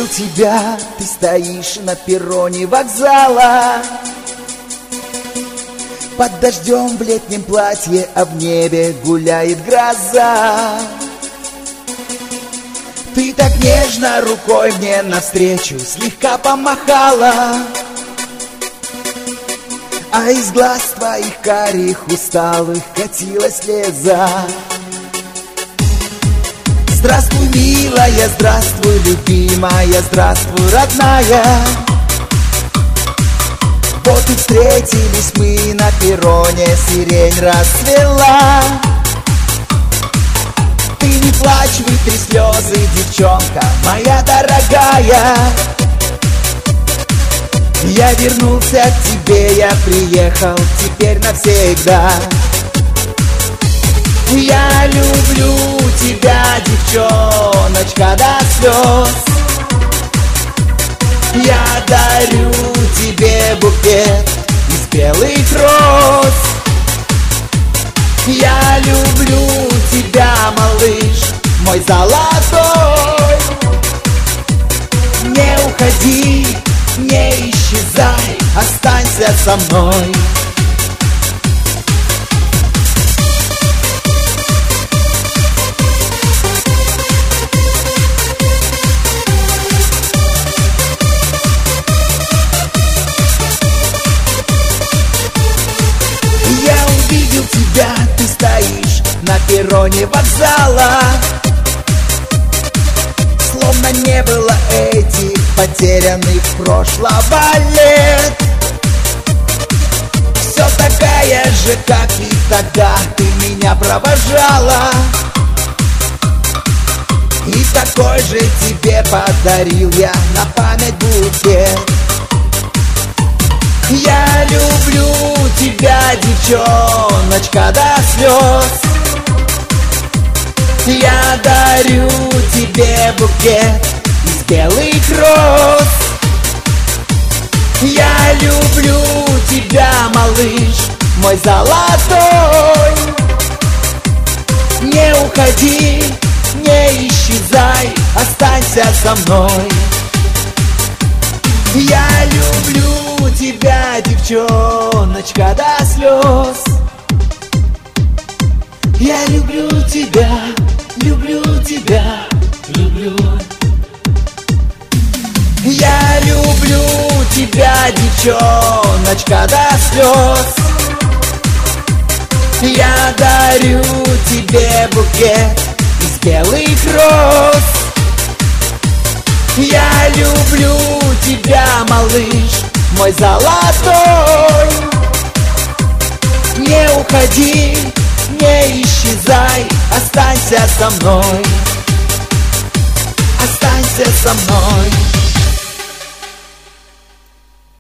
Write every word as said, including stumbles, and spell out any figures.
увидел тебя, ты стоишь на перроне вокзала. Под дождем в летнем платье, а в небе гуляет гроза. Ты так нежно рукой мне навстречу слегка помахала, а из глаз твоих карих усталых катилась слеза. Здравствуй, милая, здравствуй, любимая, здравствуй, родная. Вот и встретились мы на перроне, сирень расцвела. Ты не плачь, вытри слезы, девчонка моя дорогая. Я вернулся к тебе, я приехал теперь навсегда. Я люблю тебя, девчоночка, до слез. Я дарю тебе букет из белых роз. Я люблю тебя, малыш, мой золотой. Не уходи, не исчезай, останься со мной. Тебя, ты стоишь на перроне вокзала, словно не было этих потерянных прошлого лет. Все такая же, как и тогда, ты меня провожала, и такой же тебе подарил я на память букет. Я люблю тебя, девчоночка, до слез. Я дарю тебе букет из белых роз. Я люблю тебя, малыш, мой золотой. Не уходи, не исчезай, останься со мной. Я люблю тебя, девчоночка, до слез. Я люблю тебя, люблю тебя, люблю. Я люблю тебя, девчоночка, до слез. Я дарю тебе букет из белых роз. Я люблю тебя, малыш, мой золотой. Не уходи, не исчезай, останься со мной. Останься со мной.